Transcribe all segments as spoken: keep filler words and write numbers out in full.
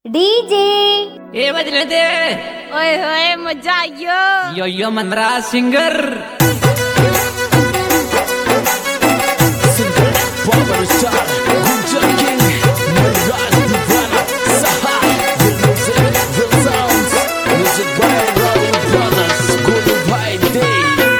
DJ ए बजने दे ओए होए मजा आयो यो यो मंदरा singer Power star, Gunjan King, Miraj Divana, Saha, real music, real sounds, music by Raul Brothers, Guru Bhai Day.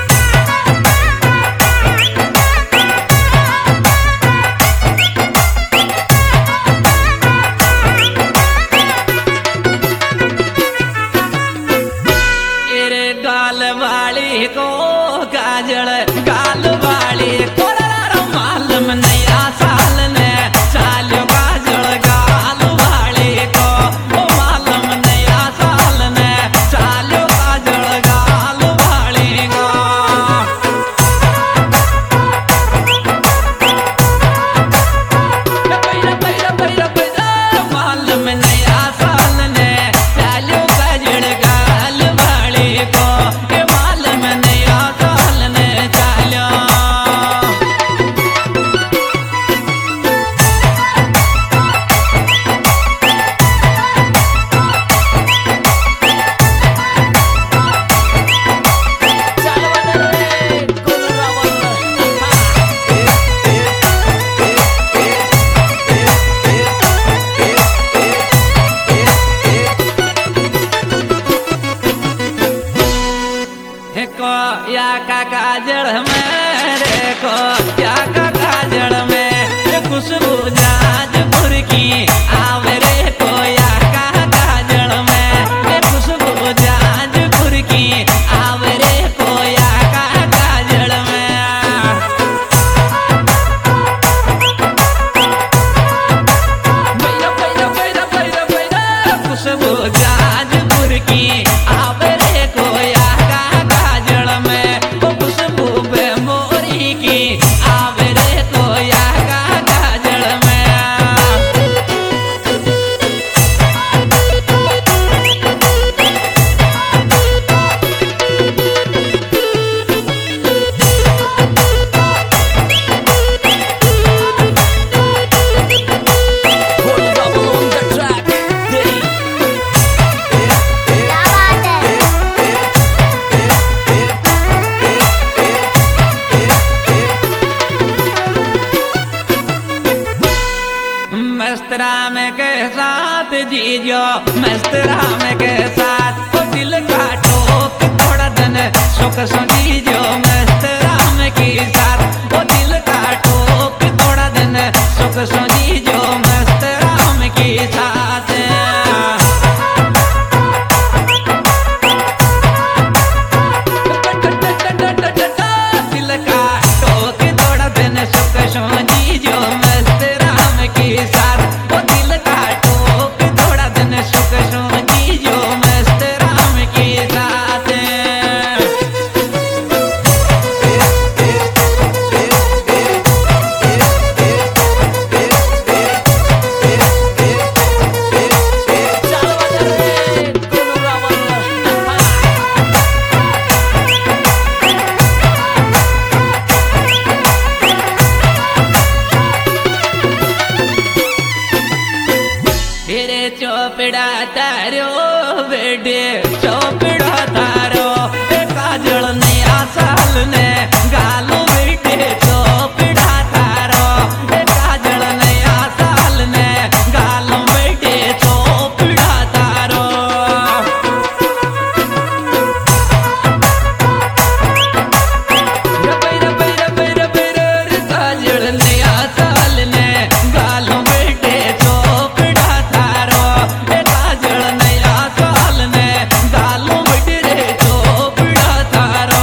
एरे गाल वाली को काजल गाल वाली को मालूम नया साल ने चालो काजल गाल वाली को ओ मालूम नया साल ने चालो काजल गाल वाली को पैरा पैरा पैरा पैरा मालूम नया साल ने चालो काजल गाल वाली को ए मालूम नया साल ने चालो को या का काजल में रे को या का काजल में खुशबू जाजपुर की आवे रे को या का काजल में खुशबू जाजपुर की आवे रे को या का काजल में पैरा पैरा पैरा पैरा पैरा खुशबू जाजपुर की आवे रे को या मस्तराम के साथ जीजो मस्तराम के साथ वो दिल का टोक थोड़ा दिन सुख सुजीजो मस्तराम के साथ वो दिल का टोक थोड़ा दिन सुख सुजीजो मस्तराम के साथ दिल का टोक थोड़ा दिन सुख सुजीजो मस्तराम के साथ वो दिल का टोक थोड़ा दिन सुख सुजी जो मस्त राम के साथ तेरे चौपड़ा तारो बेटे चौपड़ा तारो काजल नया साल ने गालो बेटे चौपड़ा तारो काजल नया साल ने गालो बेटे चौपड़ा तारो पैरा पैरा पैरा पैरा काजल नया साल ने गालो बेटे चौपड़ा तारो काजल नया साल ने गालो बेटे चौपड़ा तारो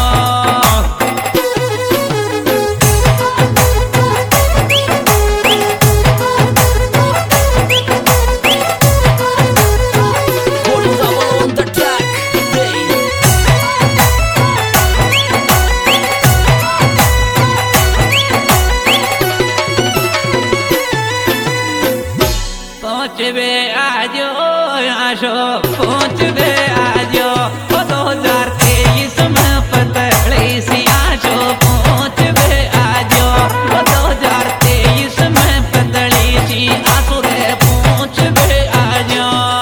Guru Raul on the track, Day. पहुँच बे आजो आशो पहुँच बे आजो दो हजार तेईस में पतले सी आशो पहुँच बे आजो दो हजार तेईस में पतली सी आशो रे पहुँच बे आजो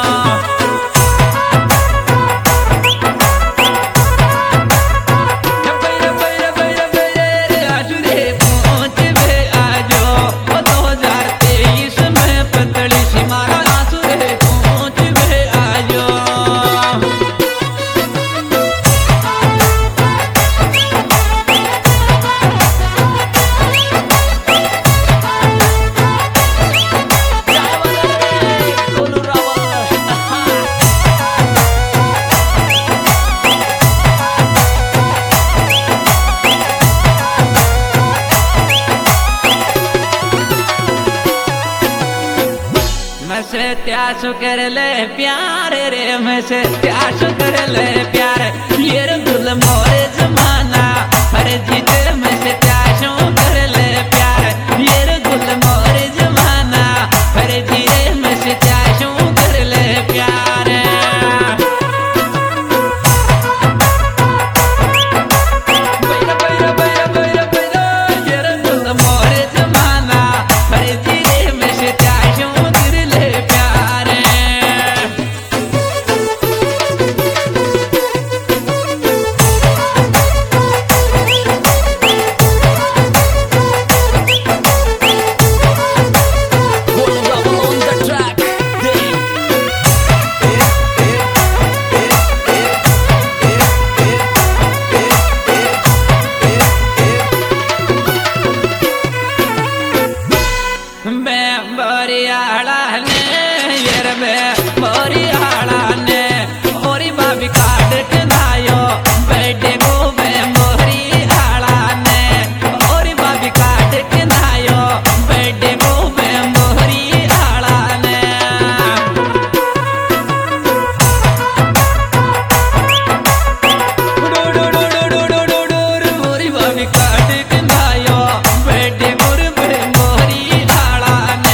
त्यासु कर ले प्यार रे मैं से त्यासु कर ले प्यार ये रे गुल मोरे जमाना हर जीते मैं से त्यासु कर ले प्यार ये रे गुल मोरे जमाना हर जीते मैं से त्यासु कर ले प्यार बैरा बैरा बैरा बैरा बैरा ये रे गुल मोरे जमाना हर जीते मैं से त्यासु कर ले प्यार Golden Rebel on the track. Day. मैं बोरियाला ने यार मैं बोरियाला ने मोरी बाबी काट के नायो बैठे वो मैं मोरियाला ने मोरी बाबी काट के नायो बैठे वो मैं मोरियाला ने डो डो डो डो डो डो डो डो मोरी बाबी काट के नायो बैठे मोर मैं मोरियाला ने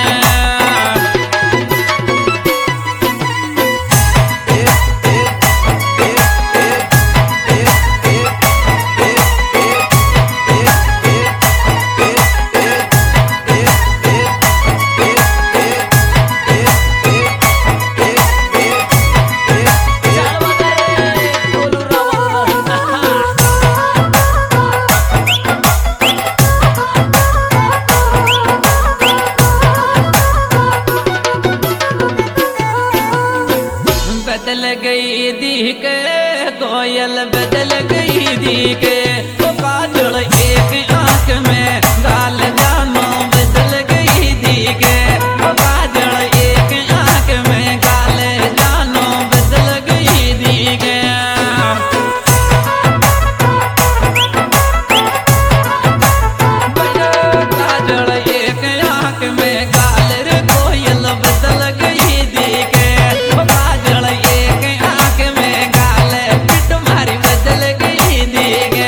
बदल गई दी के कोयल बदल गई दी के वो काजल एक आंख में गाल जानो बदल गई दी के वो काजल एक आंख में गाल जानो बदल गई दी के काजल एक आंख में गाल रे कोयल बदल गई दी के वो काजल एक आंख में गाल पिट मारी बदल गई दी के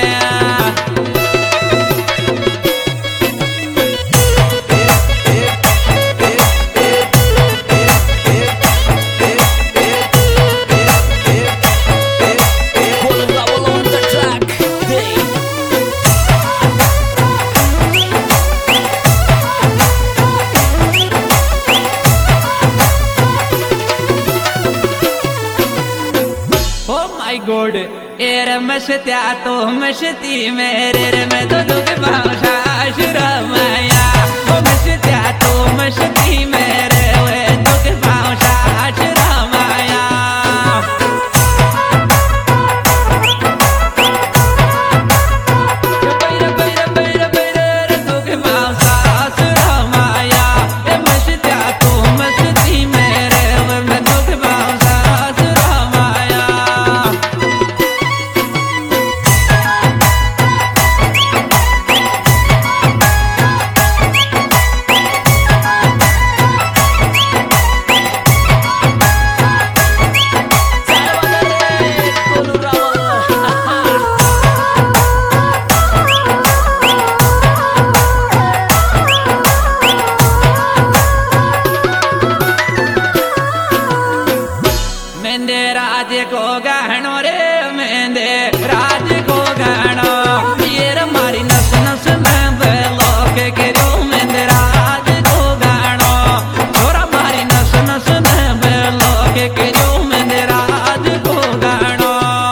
Golden Rebel on the track. Day. Oh my God एरे मस्त्या तो मस्ती मेरे रे मैं तो दुख भाषा शरमाया ओ मस्त्या तो मस्ती मेरे वे दुख भाषा शरमाया बैरा बैरा बैरा बैरा रे दुख भाषा शरमाया ए मस्त्या तो मस्ती मेरे वे मैं दुख भाषा शरमाया Golden Rebel. मेंदे राज को गहनो रे मेंदे राज को गहनो ये रे मारी नस नस में बेलो के करो मेंदे राज को गहनो छोरा मारी नस नस में बेलो के करो मेंदे राज को गहनो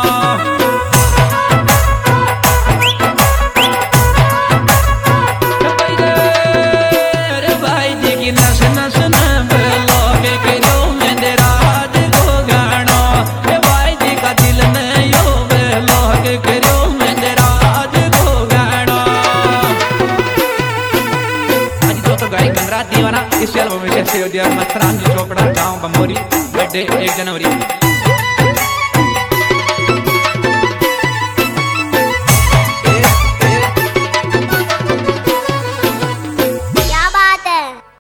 रे भाई जी की नस नस में बेलो के करो मेंदे राज को गहनो रे भाई जी का दिल में यो बेलो के करो मेंदे राज को गहनो आज जो तो गाई गंगरात दीवाना इस एल्बम में से दिया मस्तराम जी चोपड़ा गांव बमोरी बर्थडे एक जनवरी